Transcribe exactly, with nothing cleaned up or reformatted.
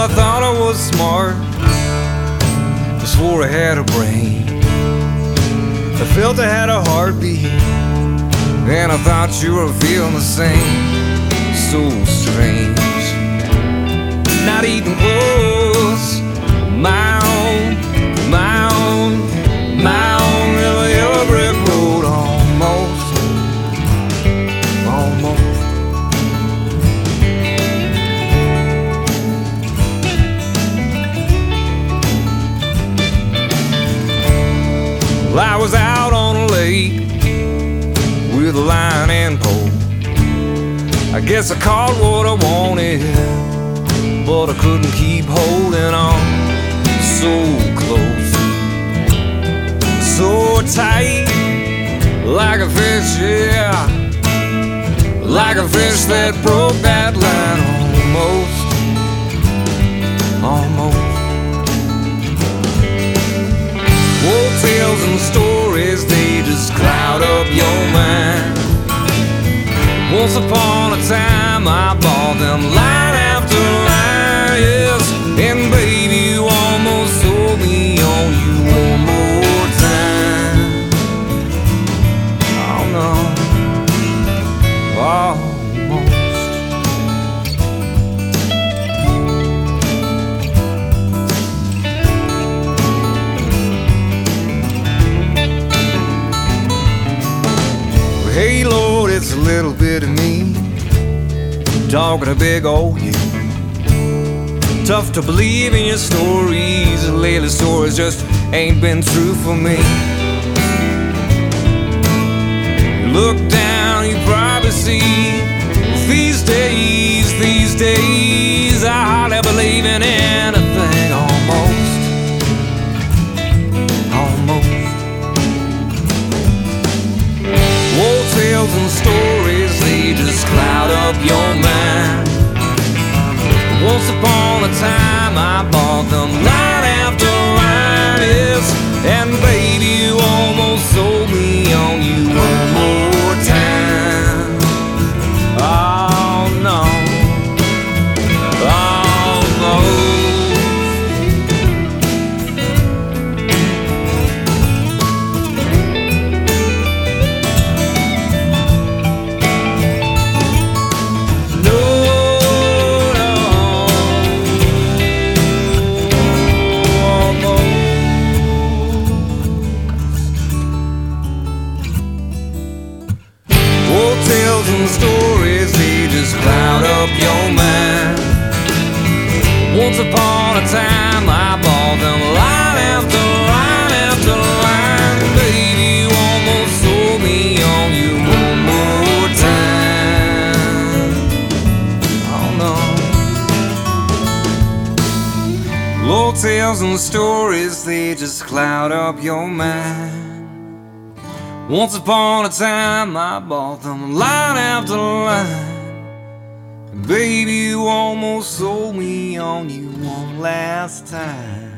thought I was smart, I swore I had a brain, I felt I had a heartbeat, and I thought you were feeling the same. So strange, not even close. My own, my own, my own little yellow brick road. Almost, almost. Well, I was out on a lake with a line and pole. I guess I caught what I wanted, but I couldn't keep holding on. So close, so tight, like a fish, yeah, like a fish that broke that line. Almost, almost. Old tales and stories, they just cloud up your mind. Once upon a time I bought them line after line, yes. And baby, you almost sold me on you one more time. Oh no, almost. Hey Lord, it's a little bit of me talking a big old you. Tough to believe in your stories, lately stories just ain't been true for me. You look down, you probably see these days, these days I hardly believe in anything. Almost, almost. Old tales and stories, they just cloud up your mind. Once upon a time I bought them line after line, yes. And baby, you almost sold me on you one more time. Oh no, almost. Stories, they just cloud up your mind. Once upon a time I bought them line after line after line. Baby, you almost sold me on you one more time. Oh no. Old tales and stories, they just cloud up your mind. Once upon a time I bought them line after line. Baby, you almost sold me on you one last time.